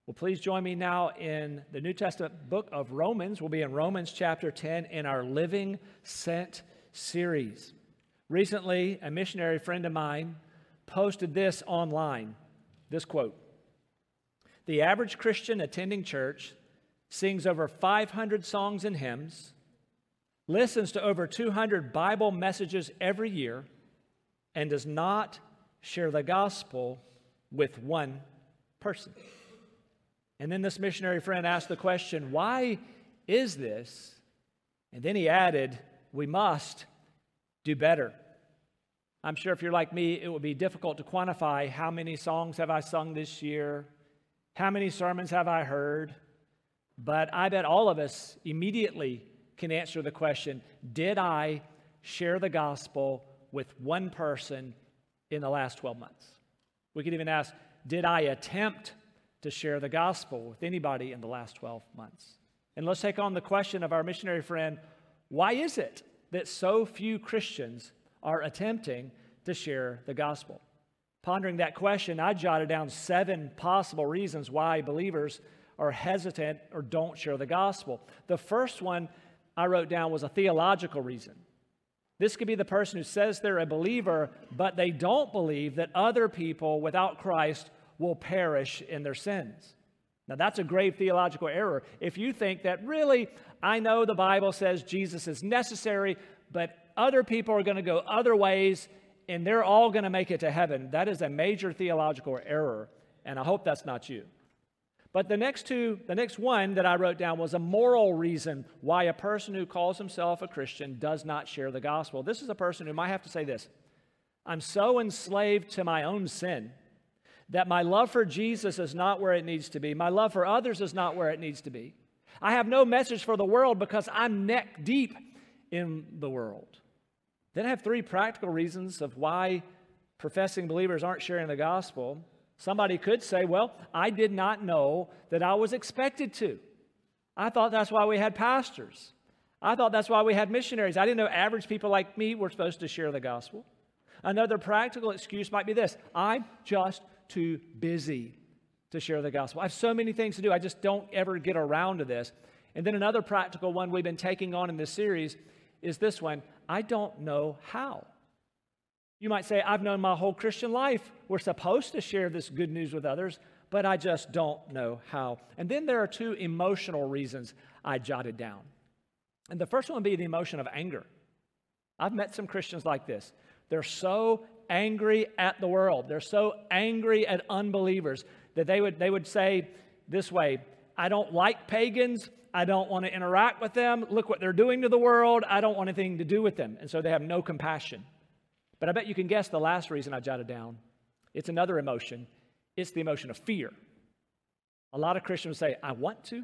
Well, please join me now in the New Testament book of Romans. We'll be in Romans chapter 10 in our Living Sent series. Recently, a missionary friend of mine posted this online, this quote: "The average Christian attending church sings over 500 songs and hymns, listens to over 200 Bible messages every year, and does not share the gospel with one person." And then this missionary friend asked the question, why is this? And then he added, we must do better. I'm sure if you're like me, it would be difficult to quantify how many songs have I sung this year, how many sermons have I heard, but I bet all of us immediately can answer the question, did I share the gospel with one person in the last 12 months? We could even ask, did I attempt to share the gospel with anybody in the last 12 months? And let's take on the question of our missionary friend, why is it that so few Christians are attempting to share the gospel? Pondering that question, I jotted down 7 possible reasons why believers are hesitant or don't share the gospel. The first one I wrote down was a theological reason. This could be the person who says they're a believer, but they don't believe that other people without Christ will perish in their sins. Now, that's a grave theological error. If you think that, really, I know the Bible says Jesus is necessary, but other people are going to go other ways, and they're all going to make it to heaven, that is a major theological error, and I hope that's not you. But the next one that I wrote down was a moral reason why a person who calls himself a Christian does not share the gospel. This is a person who might have to say this: I'm so enslaved to my own sin that my love for Jesus is not where it needs to be. My love for others is not where it needs to be. I have no message for the world because I'm neck deep in the world. Then I have 3 practical reasons of why professing believers aren't sharing the gospel. Somebody could say, well, I did not know that I was expected to. I thought that's why we had pastors. I thought that's why we had missionaries. I didn't know average people like me were supposed to share the gospel. Another practical excuse might be this: I'm just too busy to share the gospel. I have so many things to do. I just don't ever get around to this. And then another practical one we've been taking on in this series is this one: I don't know how. You might say, I've known my whole Christian life we're supposed to share this good news with others, but I just don't know how. And then there are 2 emotional reasons I jotted down. And the first one would be the emotion of anger. I've met some Christians like this. They're so angry at the world. They're so angry at unbelievers that they would say this way: I don't like pagans. I don't want to interact with them. Look what they're doing to the world. I don't want anything to do with them. And so they have no compassion. But I bet you can guess the last reason I jotted down. It's another emotion. It's the emotion of fear. A lot of Christians say, I want to.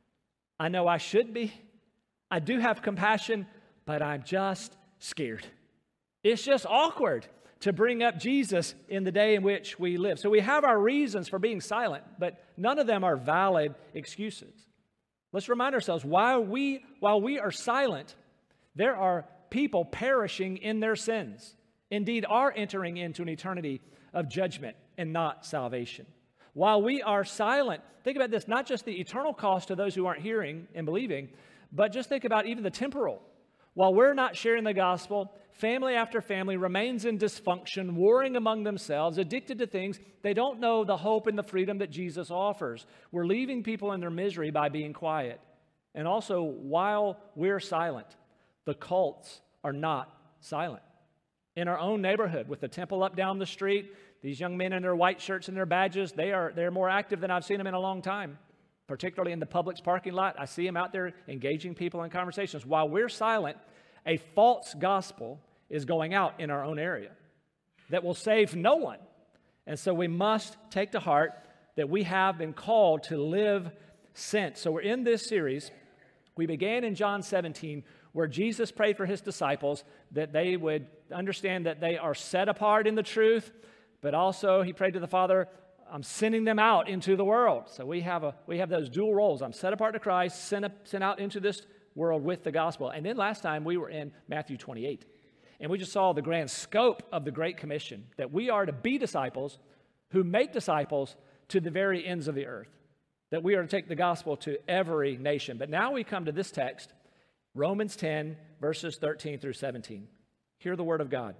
I know I should be. I do have compassion, but I'm just scared. It's just awkward to bring up Jesus in the day in which we live. So we have our reasons for being silent, but none of them are valid excuses. Let's remind ourselves, while we are silent, there are people perishing in their sins. Indeed, are entering into an eternity of judgment and not salvation. While we are silent, think about this, not just the eternal cost to those who aren't hearing and believing, but just think about even the temporal. While we're not sharing the gospel, family after family remains in dysfunction, warring among themselves, addicted to things. They don't know the hope and the freedom that Jesus offers. We're leaving people in their misery by being quiet. And also, while we're silent, the cults are not silent. In our own neighborhood, with the temple up down the street, these young men in their white shirts and their badges, they're more active than I've seen them in a long time. Particularly in the Publix parking lot, I see them out there engaging people in conversations. While we're silent, a false gospel is going out in our own area that will save no one. And so we must take to heart that we have been called to live sent. So we're in this series. We began in John 17, where Jesus prayed for his disciples that they would understand that they are set apart in the truth, but also he prayed to the Father, I'm sending them out into the world. So we have those dual roles. I'm set apart to Christ, sent out into this world with the gospel. And then last time we were in Matthew 28. And we just saw the grand scope of the Great Commission, that we are to be disciples who make disciples to the very ends of the earth. that we are to take the gospel to every nation. But now we come to this text, Romans 10, verses 13 through 17. Hear the word of God.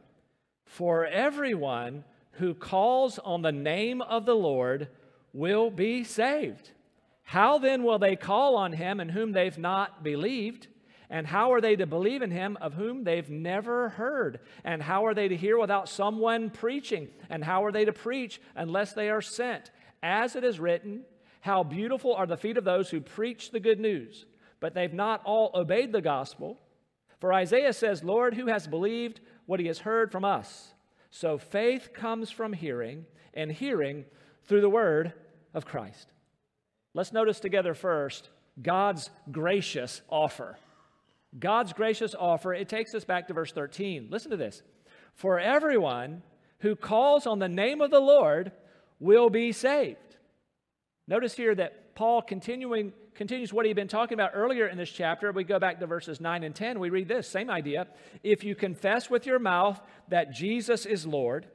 For everyone who calls on the name of the Lord will be saved. How then will they call on him in whom they've not believed? And how are they to believe in him of whom they've never heard? And how are they to hear without someone preaching? And how are they to preach unless they are sent? As it is written, how beautiful are the feet of those who preach the good news. But they've not all obeyed the gospel. For Isaiah says, Lord, who has believed what he has heard from us? So faith comes from hearing, and hearing through the word of Christ. Let's notice together first God's gracious offer. God's gracious offer, it takes us back to verse 13. Listen to this. For everyone who calls on the name of the Lord will be saved. Notice here that Paul continues what he'd been talking about earlier in this chapter. We go back to verses 9 and 10. We read this, same idea. If you confess with your mouth that Jesus is Lord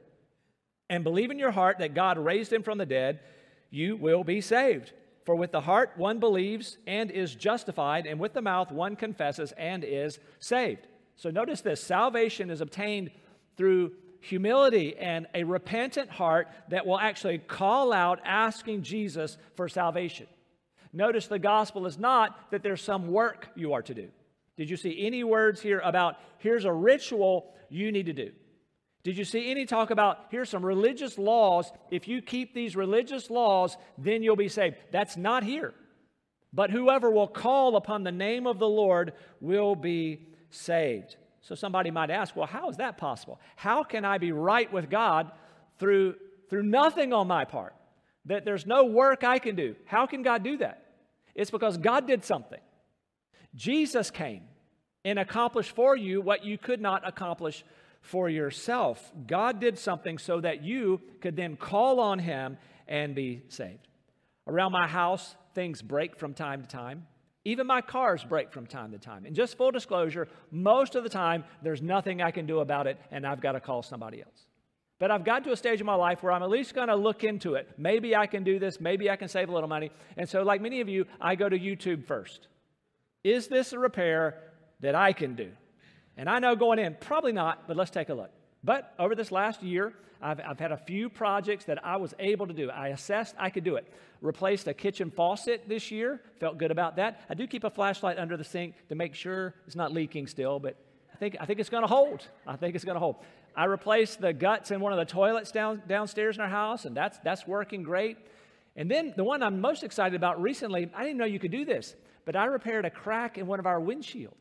and believe in your heart that God raised him from the dead, you will be saved. For with the heart one believes and is justified, and with the mouth one confesses and is saved. So notice this, salvation is obtained through humility and a repentant heart that will actually call out asking Jesus for salvation. Notice the gospel is not that there's some work you are to do. Did you see any words here about here's a ritual you need to do? Did you see any talk about here's some religious laws? If you keep these religious laws, then you'll be saved. That's not here. But whoever will call upon the name of the Lord will be saved. So somebody might ask, well, how is that possible? How can I be right with God through nothing on my part? That there's no work I can do. How can God do that? It's because God did something. Jesus came and accomplished for you what you could not accomplish for yourself. God did something so that you could then call on him and be saved. Around my house, things break from time to time. Even my cars break from time to time. And just full disclosure, most of the time, there's nothing I can do about it, and I've got to call somebody else. But I've got to a stage in my life where I'm at least going to look into it. Maybe I can do this. Maybe I can save a little money. And so like many of you, I go to YouTube first. Is this a repair that I can do? And I know going in, probably not, but let's take a look. But over this last year, I've had a few projects that I was able to do. I assessed I could do it. Replaced a kitchen faucet this year. Felt good about that. I do keep a flashlight under the sink to make sure it's not leaking still, but I think it's going to hold. I think it's going to hold. I replaced the guts in one of the toilets downstairs in our house, and that's working great. And then the one I'm most excited about recently, I didn't know you could do this, but I repaired a crack in one of our windshields.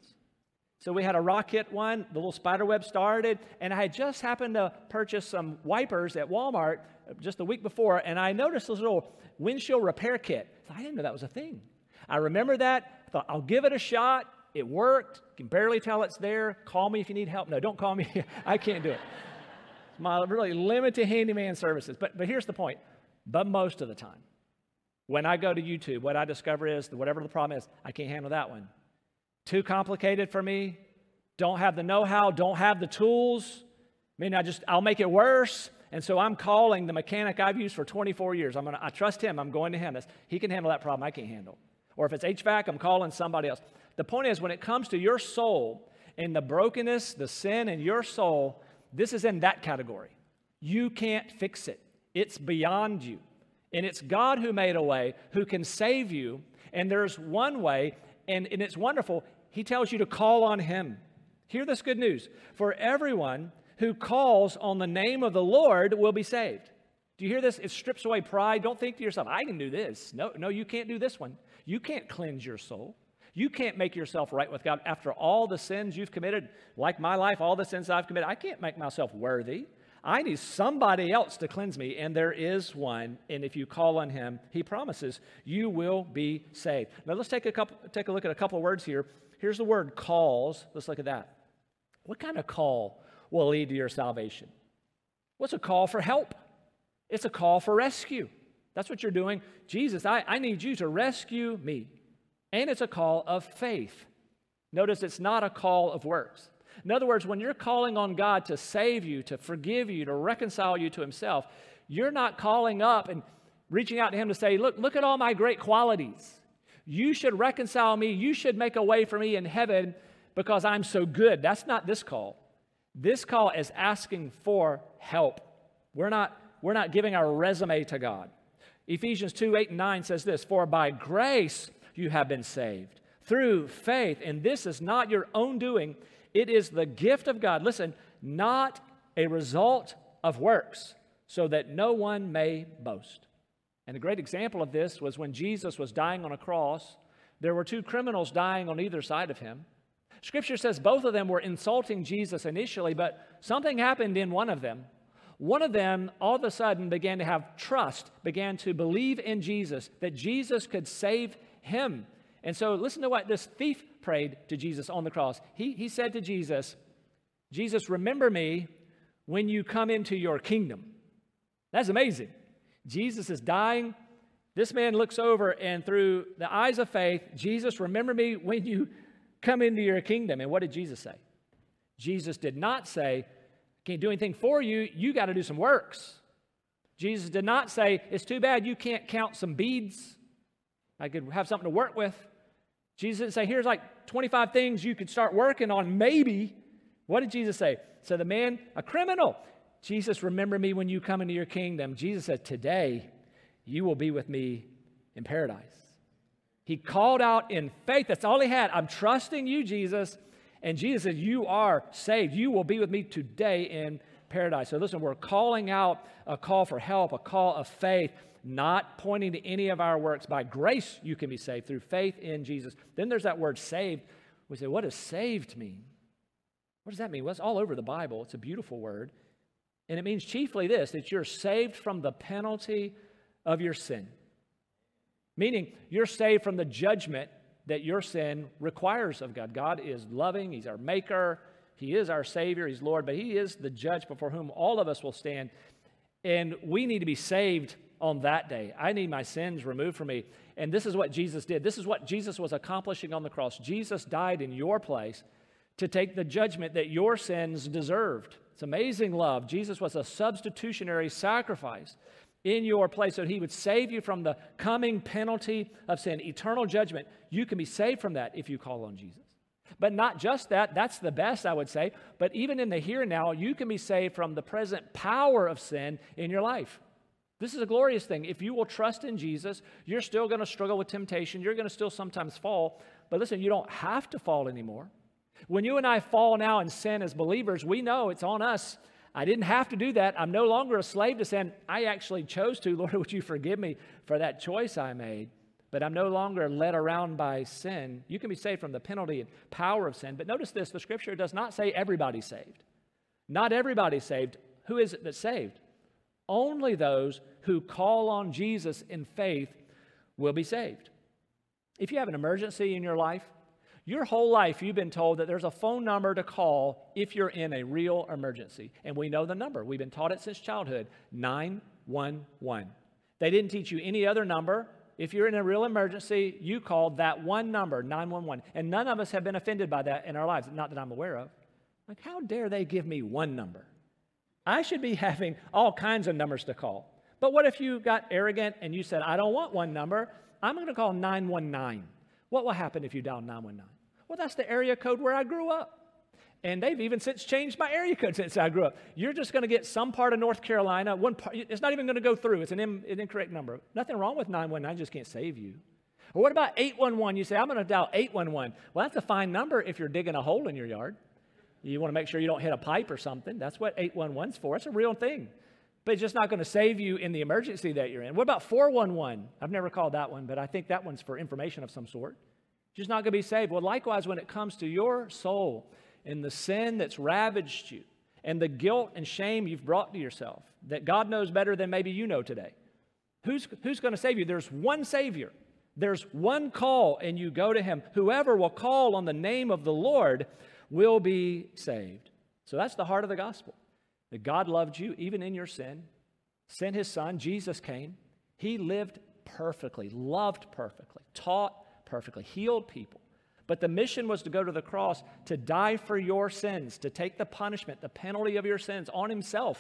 So we had a rocket one, the little spider web started, and I had just happened to purchase some wipers at Walmart just the week before, and I noticed this little windshield repair kit. So I didn't know that was a thing. I remember that. I thought, I'll give it a shot. It worked. You can barely tell it's there. Call me if you need help. No, don't call me. I can't do it. It's my really limited handyman services. But here's the point. But most of the time, when I go to YouTube, what I discover is that whatever the problem is, I can't handle that one. Too complicated for me, don't have the know-how, don't have the tools. I mean, I'll make it worse. And so I'm calling the mechanic I've used for 24 years. I trust him. I'm going to him. He can handle that problem I can't handle. Or if it's HVAC, I'm calling somebody else. The point is, when it comes to your soul and the brokenness, the sin in your soul, this is in that category. You can't fix it. It's beyond you. And it's God who made a way, who can save you. And there's one way, and it's wonderful. He tells you to call on him. Hear this good news. For everyone who calls on the name of the Lord will be saved. Do you hear this? It strips away pride. Don't think to yourself, I can do this. No, you can't do this one. You can't cleanse your soul. You can't make yourself right with God. After all the sins you've committed, like my life, all the sins I've committed, I can't make myself worthy. I need somebody else to cleanse me, and there is one. And if you call on him, he promises you will be saved. Now let's take a look at a couple of words here. Here's the word calls. Let's look at that. What kind of call will lead to your salvation? What's a call for help? It's a call for rescue. That's what you're doing. Jesus, I need you to rescue me. And it's a call of faith. Notice it's not a call of works. In other words, when you're calling on God to save you, to forgive you, to reconcile you to himself, you're not calling up and reaching out to him to say, look at all my great qualities. You should reconcile me. You should make a way for me in heaven because I'm so good. That's not this call. This call is asking for help. We're not giving our resume to God. Ephesians 2:8-9 says this, "For by grace you have been saved through faith, and this is not your own doing. It is the gift of God." Listen, not a result of works, so that no one may boast. And a great example of this was when Jesus was dying on a cross. There were two criminals dying on either side of him. Scripture says both of them were insulting Jesus initially, but something happened in one of them. One of them all of a sudden began to have trust, began to believe in Jesus, that Jesus could save him. And so listen to what this thief prayed to Jesus on the cross. He said to Jesus, "Jesus, remember me when you come into your kingdom." That's amazing. Jesus is dying. This man looks over, and through the eyes of faith, "Jesus, remember me when you come into your kingdom." And what did Jesus say? Jesus did not say, "Can't do anything for you. You got to do some works." Jesus did not say, "It's too bad you can't count some beads. I could have something to work with." Jesus didn't say, "Here's like 25 things you could start working on, maybe." What did Jesus say? So the man, a criminal, "Jesus, remember me when you come into your kingdom." Jesus said, "Today you will be with me in paradise." He called out in faith. That's all he had. "I'm trusting you, Jesus." And Jesus said, "You are saved. You will be with me today in paradise." So listen, we're calling out a call for help, a call of faith, not pointing to any of our works. By grace, you can be saved through faith in Jesus. Then there's that word saved. We say, what does saved mean? What does that mean? Well, it's all over the Bible. It's a beautiful word. And it means chiefly this, that you're saved from the penalty of your sin. Meaning, you're saved from the judgment that your sin requires of God. God is loving. He's our maker. He is our Savior. He's Lord. But He is the judge before whom all of us will stand. And we need to be saved on that day. I need my sins removed from me. And this is what Jesus did. This is what Jesus was accomplishing on the cross. Jesus died in your place to take the judgment that your sins deserved. It's amazing love. Jesus was a substitutionary sacrifice in your place so He would save you from the coming penalty of sin, eternal judgment. You can be saved from that if you call on Jesus. But not just that, that's the best, I would say, but even in the here and now, you can be saved from the present power of sin in your life. This is a glorious thing. If you will trust in Jesus, you're still going to struggle with temptation. You're going to still sometimes fall. But listen, you don't have to fall anymore. When you and I fall now in sin as believers, we know it's on us. I didn't have to do that. I'm no longer a slave to sin. I actually chose to. Lord, would you forgive me for that choice I made? But I'm no longer led around by sin. You can be saved from the penalty and power of sin. But notice this, the Scripture does not say everybody's saved. Not everybody's saved. Who is it that's saved? Only those who call on Jesus in faith will be saved. If you have an emergency in your life, your whole life you've been told that there's a phone number to call if you're in a real emergency. And we know the number. We've been taught it since childhood, 911. They didn't teach you any other number. If you're in a real emergency, you call that one number, 911. And none of us have been offended by that in our lives, not that I'm aware of. Like, how dare they give me one number? I should be having all kinds of numbers to call. But what if you got arrogant and you said, I don't want one number, I'm going to call 919. What will happen if you dial 919? Well, that's the area code where I grew up. And they've even since changed my area code since I grew up. You're just going to get some part of North Carolina. One part, it's not even going to go through. It's an incorrect number. Nothing wrong with 919, just can't save you. Or what about 811? You say, I'm going to dial 811. Well, that's a fine number if you're digging a hole in your yard. You want to make sure you don't hit a pipe or something. That's what 811's for. It's a real thing. But it's just not going to save you in the emergency that you're in. What about 411? I've never called that one, but I think that one's for information of some sort. Just not going to be saved. Well, likewise, when it comes to your soul and the sin that's ravaged you and the guilt and shame you've brought to yourself that God knows better than maybe you know today, who's going to save you? There's one Savior. There's one call, and you go to Him. Whoever will call on the name of the Lord will be saved. So that's the heart of the gospel, that God loved you even in your sin, sent His Son. Jesus came. He lived perfectly, loved perfectly, taught perfectly, healed people. But the mission was to go to the cross, to die for your sins, to take the punishment, the penalty of your sins on Himself.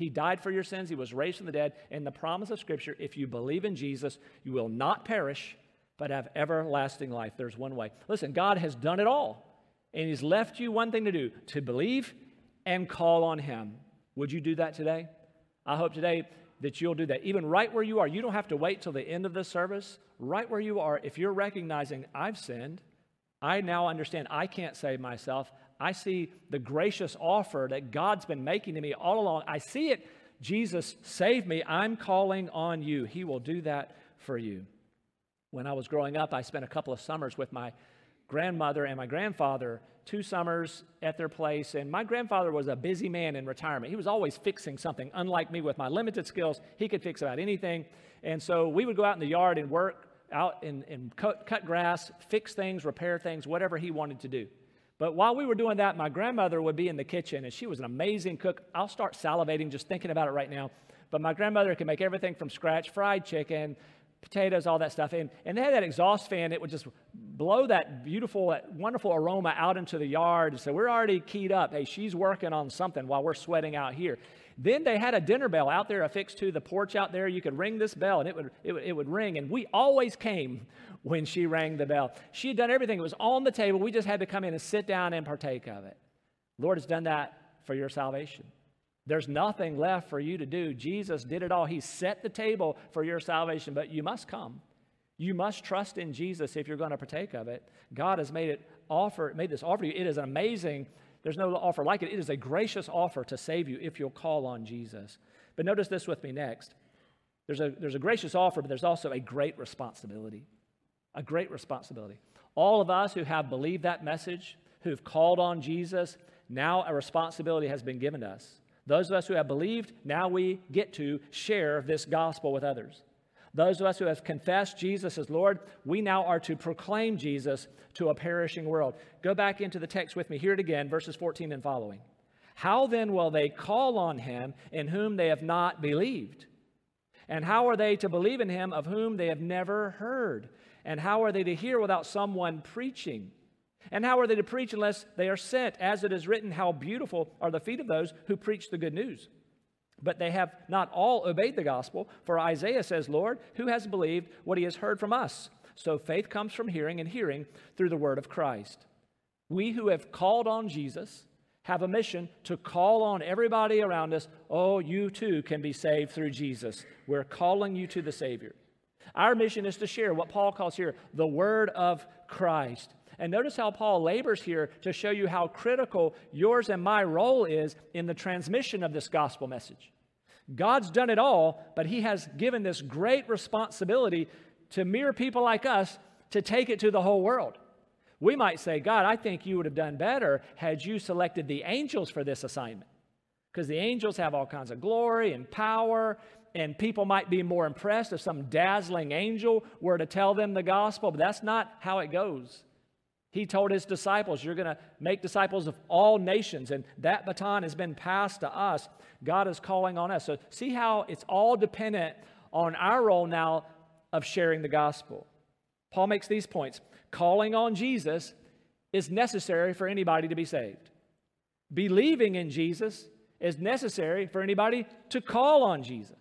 He died for your sins. He was raised from the dead. And the promise of Scripture, if you believe in Jesus, you will not perish, but have everlasting life. There's one way. Listen, God has done it all. And He's left you one thing to do, to believe and call on Him. Would you do that today? I hope today that you'll do that. Even right where you are. You don't have to wait till the end of the service. Right where you are, if you're recognizing, I've sinned, I now understand I can't save myself. I see the gracious offer that God's been making to me all along. I see it. Jesus, save me. I'm calling on you. He will do that for you. When I was growing up, I spent a couple of summers with my grandmother and my grandfather, 2 summers at their place. And my grandfather was a busy man in retirement. He was always fixing something. Unlike me with my limited skills, he could fix about anything. And so we would go out in the yard and work out and cut grass, fix things, repair things, whatever he wanted to do. But while we were doing that, my grandmother would be in the kitchen, and she was an amazing cook. I'll start salivating just thinking about it right now. But my grandmother could make everything from scratch, fried chicken, potatoes, all that stuff. And they had that exhaust fan. It would just blow that beautiful, that wonderful aroma out into the yard. So we're already keyed up. Hey, she's working on something while we're sweating out here. Then they had a dinner bell out there affixed to the porch out there. You could ring this bell, and it would ring. And we always came when she rang the bell. She had done everything. It was on the table. We just had to come in and sit down and partake of it. The Lord has done that for your salvation. There's nothing left for you to do. Jesus did it all. He set the table for your salvation, but you must come. You must trust in Jesus if you're going to partake of it. God has made this offer to you. It is amazing. There's no offer like it. It is a gracious offer to save you if you'll call on Jesus. But notice this with me next. There's a gracious offer, but there's also a great responsibility. A great responsibility. All of us who have believed that message, who've called on Jesus, now a responsibility has been given to us. Those of us who have believed, now we get to share this gospel with others. Those of us who have confessed Jesus as Lord, we now are to proclaim Jesus to a perishing world. Go back into the text with me. Hear it again, verses 14 and following. How then will they call on him in whom they have not believed? And how are they to believe in him of whom they have never heard? And how are they to hear without someone preaching? And how are they to preach unless they are sent? As it is written, how beautiful are the feet of those who preach the good news. But they have not all obeyed the gospel. For Isaiah says, Lord, who has believed what he has heard from us? So faith comes from hearing, and hearing through the word of Christ. We who have called on Jesus have a mission to call on everybody around us. Oh, you too can be saved through Jesus. We're calling you to the Savior. Our mission is to share what Paul calls here the word of Christ. And notice how Paul labors here to show you how critical yours and my role is in the transmission of this gospel message. God's done it all, but he has given this great responsibility to mere people like us to take it to the whole world. We might say, God, I think you would have done better had you selected the angels for this assignment. Because the angels have all kinds of glory and power, and people might be more impressed if some dazzling angel were to tell them the gospel, but that's not how it goes. He told his disciples, you're going to make disciples of all nations, and that baton has been passed to us. God is calling on us. So see how it's all dependent on our role now of sharing the gospel. Paul makes these points. Calling on Jesus is necessary for anybody to be saved. Believing in Jesus is necessary for anybody to call on Jesus.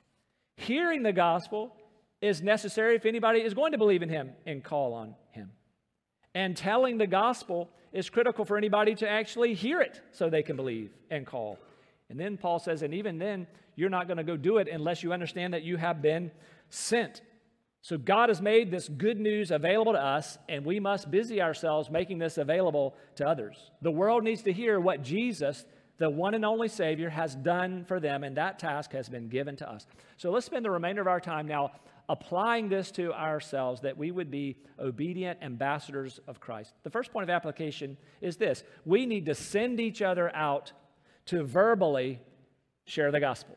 Hearing the gospel is necessary if anybody is going to believe in him and call on him. And telling the gospel is critical for anybody to actually hear it so they can believe and call. And then Paul says, and even then, you're not going to go do it unless you understand that you have been sent. So God has made this good news available to us, and we must busy ourselves making this available to others. The world needs to hear what Jesus, the one and only Savior, has done for them, and that task has been given to us. So let's spend the remainder of our time now applying this to ourselves, that we would be obedient ambassadors of Christ. The first point of application is this. We need to send each other out to verbally share the gospel.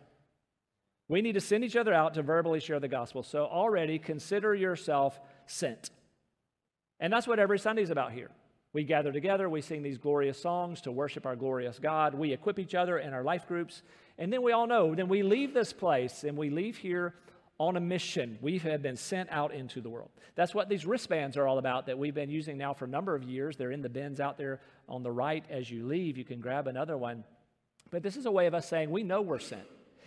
We need to send each other out to verbally share the gospel. So already consider yourself sent. And that's what every Sunday is about here. We gather together, we sing these glorious songs to worship our glorious God. We equip each other in our life groups. And then we all know, then we leave this place and we leave here on a mission. We have been sent out into the world. That's what these wristbands are all about that we've been using now for a number of years. They're in the bins out there on the right as you leave. You can grab another one. But this is a way of us saying we know we're sent.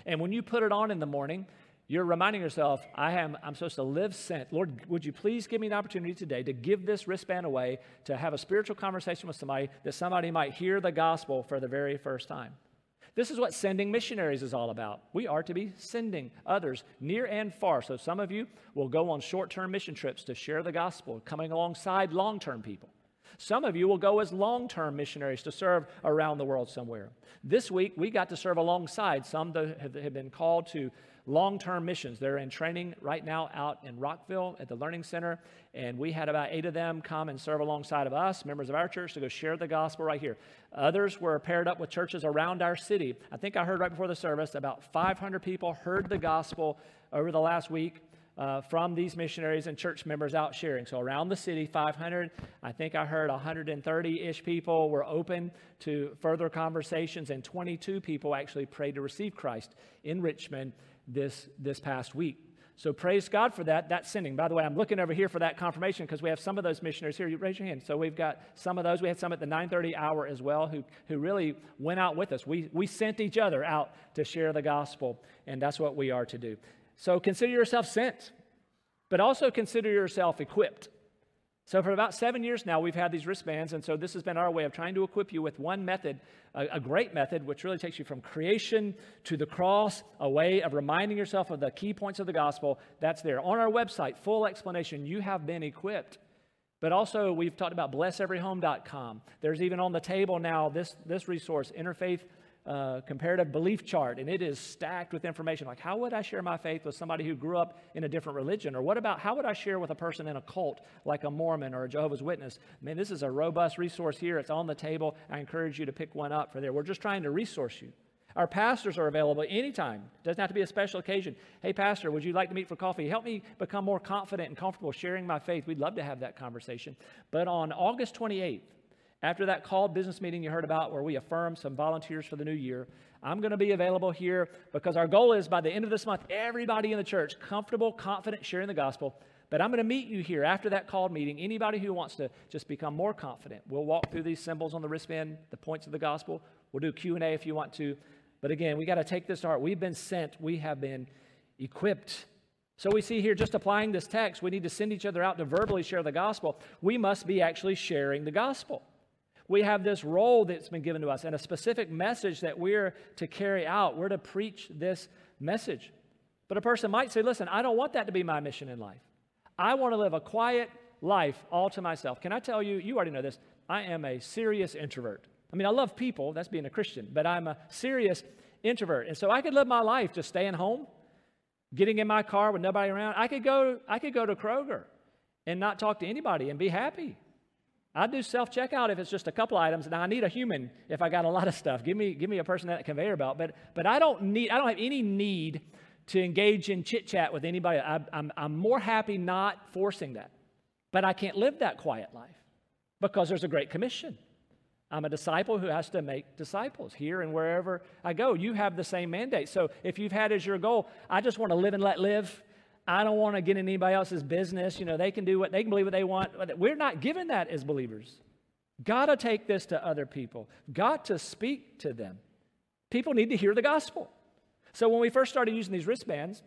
And when you put it on in the morning, you're reminding yourself, I'm supposed to live sent. Lord, would you please give me an opportunity today to give this wristband away, to have a spiritual conversation with somebody, that somebody might hear the gospel for the very first time. This is what sending missionaries is all about. We are to be sending others near and far. So some of you will go on short-term mission trips to share the gospel, coming alongside long-term people. Some of you will go as long-term missionaries to serve around the world somewhere. This week, we got to serve alongside some that have been called to long-term missions. They're in training right now out in Rockville at the Learning Center, and we had about 8 of them come and serve alongside of us, members of our church, to go share the gospel right here. Others were paired up with churches around our city. I think I heard right before the service about 500 people heard the gospel over the last week from these missionaries and church members out sharing. So around the city, 500. I think I heard 130-ish people were open to further conversations, and 22 people actually prayed to receive Christ in Richmond this past week. So praise God for that. That's sending. By the way, I'm looking over here for that confirmation because we have some of those missionaries here. You raise your hand. So we've got some of those. We had some at the 9:30 hour as well who really went out with us. We sent each other out to share the gospel, and that's what we are to do. So consider yourself sent, but also consider yourself equipped. So for about 7 years now, we've had these wristbands, and so this has been our way of trying to equip you with one method, a great method, which really takes you from creation to the cross, a way of reminding yourself of the key points of the gospel. That's there. On our website, full explanation, you have been equipped. But also, we've talked about blesseveryhome.com. There's even on the table now this resource, Interfaith Comparative Belief Chart, and it is stacked with information like how would I share my faith with somebody who grew up in a different religion, or what about how would I share with a person in a cult like a Mormon or a Jehovah's Witness. Man, this is a robust resource here. It's on the table. I encourage you to pick one up for there. We're just trying to resource you. Our pastors are available anytime. Doesn't have to be a special occasion. Hey, pastor, would you like to meet for coffee? Help me become more confident and comfortable sharing my faith. We'd love to have that conversation. But on August 28th, after that called business meeting you heard about where we affirmed some volunteers for the new year, I'm going to be available here because our goal is by the end of this month, everybody in the church comfortable, confident, sharing the gospel. But I'm going to meet you here after that called meeting. Anybody who wants to just become more confident, we'll walk through these symbols on the wristband, the points of the gospel. We'll do Q&A if you want to. But again, we got to take this to heart. We've been sent. We have been equipped. So we see here, just applying this text, we need to send each other out to verbally share the gospel. We must be actually sharing the gospel. We have this role that's been given to us and a specific message that we're to carry out. We're to preach this message. But a person might say, listen, I don't want that to be my mission in life. I want to live a quiet life all to myself. Can I tell you, you already know this, I am a serious introvert. I mean, I love people, that's being a Christian, but I'm a serious introvert. And so I could live my life just staying home, getting in my car with nobody around. I could go to Kroger and not talk to anybody and be happy. I'd do self-checkout if it's just a couple items. Now I need a human if I got a lot of stuff. Give me a person at that conveyor belt. But I don't have any need to engage in chit-chat with anybody. I'm more happy not forcing that. But I can't live that quiet life because there's a great commission. I'm a disciple who has to make disciples here and wherever I go. You have the same mandate. So if you've had as your goal, I just want to live and let live. I don't want to get in anybody else's business. You know, they can believe what they want. We're not given that as believers. Got to take this to other people. Got to speak to them. People need to hear the gospel. So when we first started using these wristbands,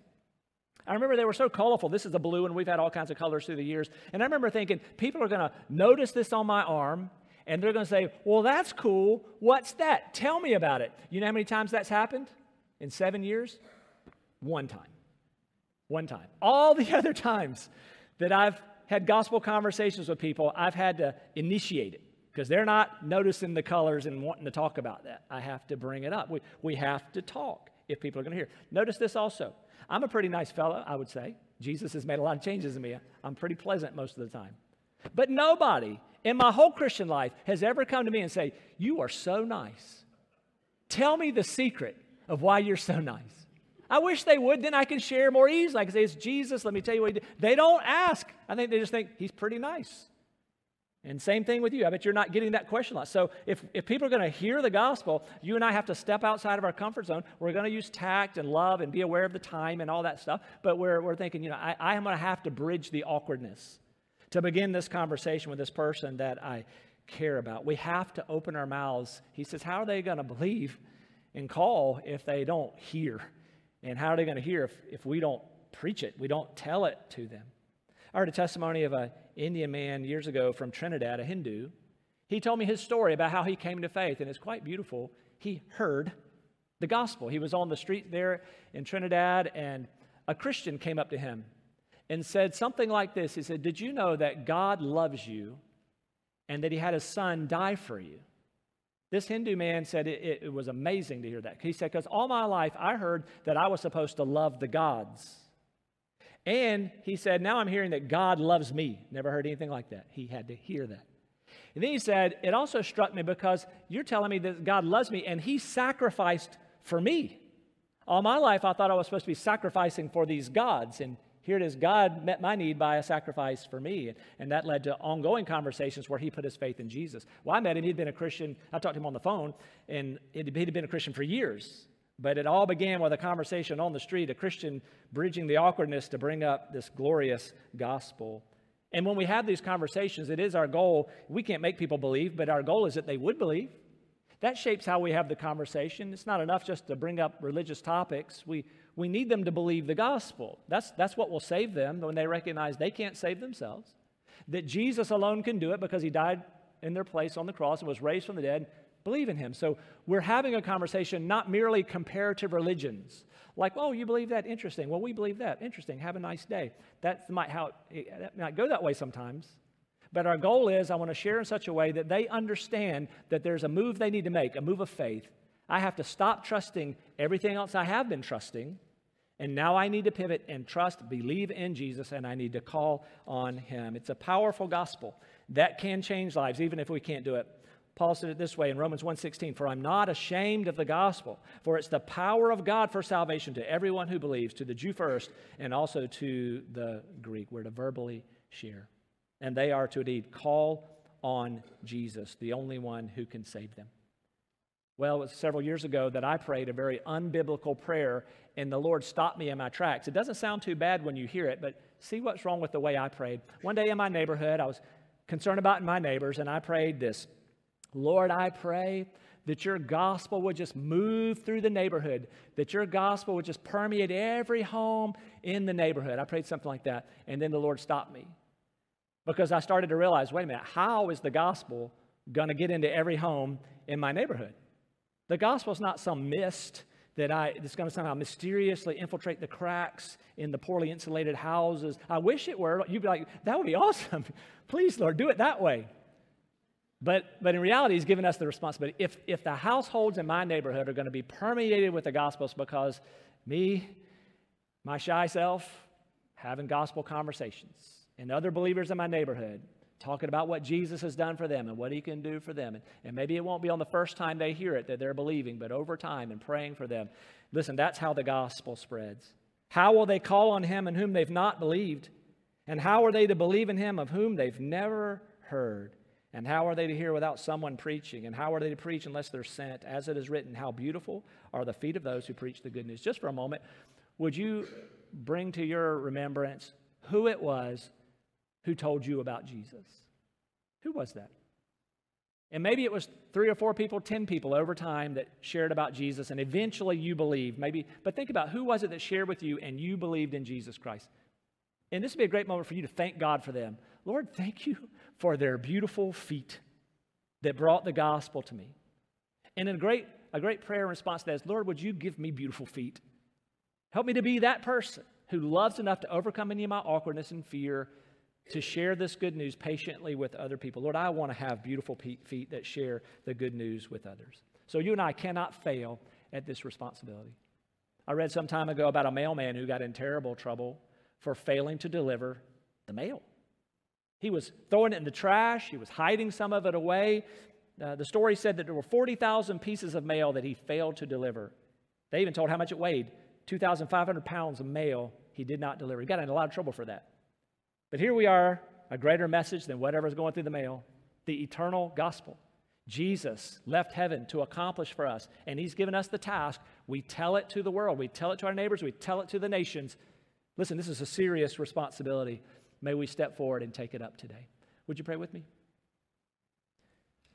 I remember they were so colorful. This is a blue, and we've had all kinds of colors through the years. And I remember thinking, people are going to notice this on my arm, and they're going to say, well, that's cool. What's that? Tell me about it. You know how many times that's happened in 7 years? One time. All the other times that I've had gospel conversations with people, I've had to initiate it because they're not noticing the colors and wanting to talk about that. I have to bring it up. We have to talk if people are going to hear. Notice this also. I'm a pretty nice fellow, I would say. Jesus has made a lot of changes in me. I'm pretty pleasant most of the time. But nobody in my whole Christian life has ever come to me and say, you are so nice. Tell me the secret of why you're so nice. I wish they would, then I can share more easily. I can say, it's Jesus, let me tell you what he did. They don't ask. I think they just think, he's pretty nice. And same thing with you. I bet you're not getting that question a lot. So if people are going to hear the gospel, you and I have to step outside of our comfort zone. We're going to use tact and love and be aware of the time and all that stuff. But we're thinking, I am going to have to bridge the awkwardness to begin this conversation with this person that I care about. We have to open our mouths. He says, how are they going to believe and call if they don't hear And how are they going to hear if we don't preach it, we don't tell it to them? I heard a testimony of an Indian man years ago from Trinidad, a Hindu. He told me his story about how he came to faith, and it's quite beautiful. He heard the gospel. He was on the street there in Trinidad, and a Christian came up to him and said something like this. He said, "Did you know that God loves you and that he had his son die for you?" This Hindu man said it was amazing to hear that. He said, because all my life I heard that I was supposed to love the gods. And he said, now I'm hearing that God loves me. Never heard anything like that. He had to hear that. And then he said, it also struck me because you're telling me that God loves me and he sacrificed for me. All my life I thought I was supposed to be sacrificing for these gods, and here it is, God met my need by a sacrifice for me. And that led to ongoing conversations where he put his faith in Jesus. Well, I met him. He'd been a Christian. I talked to him on the phone, and he'd been a Christian for years. But it all began with a conversation on the street, a Christian bridging the awkwardness to bring up this glorious gospel. And when we have these conversations, it is our goal. We can't make people believe, but our goal is that they would believe. That shapes how we have the conversation. It's not enough just to bring up religious topics. We need them to believe the gospel. That's what will save them when they recognize they can't save themselves, that Jesus alone can do it because he died in their place on the cross and was raised from the dead. Believe in him. So we're having a conversation, not merely comparative religions. Like, oh, you believe that? Interesting. Well, we believe that. Interesting. Have a nice day. That might go that way sometimes. But our goal is I want to share in such a way that they understand that there's a move they need to make, a move of faith. I have to stop trusting everything else I have been trusting, and now I need to pivot and trust, believe in Jesus, and I need to call on him. It's a powerful gospel that can change lives, even if we can't do it. Paul said it this way in Romans 1:16, "For I'm not ashamed of the gospel, for it's the power of God for salvation to everyone who believes, to the Jew first, and also to the Greek." We're to verbally share. And they are to indeed call on Jesus, the only one who can save them. Well, it was several years ago that I prayed a very unbiblical prayer, and the Lord stopped me in my tracks. It doesn't sound too bad when you hear it, but see what's wrong with the way I prayed. One day in my neighborhood, I was concerned about my neighbors, and I prayed this: Lord, I pray that your gospel would just move through the neighborhood, that your gospel would just permeate every home in the neighborhood. I prayed something like that, and then the Lord stopped me because I started to realize, wait a minute, how is the gospel going to get into every home in my neighborhood? The gospel is not some mist that's going to somehow mysteriously infiltrate the cracks in the poorly insulated houses. I wish it were. You'd be like, that would be awesome. Please, Lord, do it that way. But in reality, he's given us the responsibility. If the households in my neighborhood are going to be permeated with the gospel, it's because me, my shy self, having gospel conversations, and other believers in my neighborhood talking about what Jesus has done for them and what he can do for them. And maybe it won't be on the first time they hear it that they're believing, but over time and praying for them. Listen, that's how the gospel spreads. How will they call on him in whom they've not believed? And how are they to believe in him of whom they've never heard? And how are they to hear without someone preaching? And how are they to preach unless they're sent? As it is written, how beautiful are the feet of those who preach the good news. Just for a moment, would you bring to your remembrance who it was who told you about Jesus? Who was that? And maybe it was 3 or 4 people, 10 people over time that shared about Jesus, and eventually you believed. But think about who was it that shared with you and you believed in Jesus Christ. And this would be a great moment for you to thank God for them. Lord, thank you for their beautiful feet that brought the gospel to me. And a great prayer in response to that is, Lord, would you give me beautiful feet? Help me to be that person who loves enough to overcome any of my awkwardness and fear to share this good news patiently with other people. Lord, I want to have beautiful feet that share the good news with others. So you and I cannot fail at this responsibility. I read some time ago about a mailman who got in terrible trouble for failing to deliver the mail. He was throwing it in the trash. He was hiding some of it away. The story said that there were 40,000 pieces of mail that he failed to deliver. They even told how much it weighed. 2,500 pounds of mail he did not deliver. He got in a lot of trouble for that. But here we are, a greater message than whatever's going through the mail, the eternal gospel. Jesus left heaven to accomplish for us, and he's given us the task. We tell it to the world. We tell it to our neighbors. We tell it to the nations. Listen, this is a serious responsibility. May we step forward and take it up today. Would you pray with me?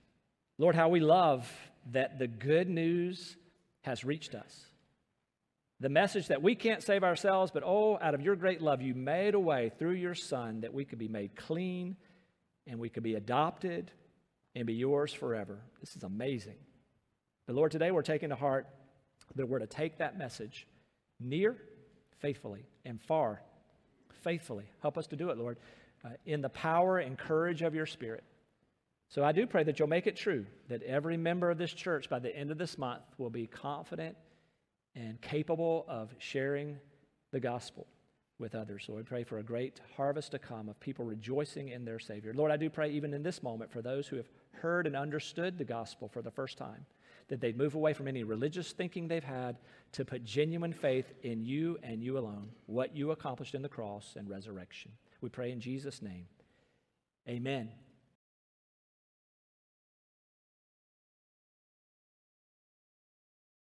Lord, how we love that the good news has reached us. The message that we can't save ourselves, but oh, out of your great love, you made a way through your Son that we could be made clean and we could be adopted and be yours forever. This is amazing. But Lord, today we're taking to heart that we're to take that message near, faithfully, and far, faithfully. Help us to do it, Lord, in the power and courage of your Spirit. So I do pray that you'll make it true that every member of this church by the end of this month will be confident and capable of sharing the gospel with others. So we pray for a great harvest to come of people rejoicing in their Savior. Lord, I do pray even in this moment for those who have heard and understood the gospel for the first time, that they'd move away from any religious thinking they've had to put genuine faith in you and you alone, what you accomplished in the cross and resurrection. We pray in Jesus' name. Amen.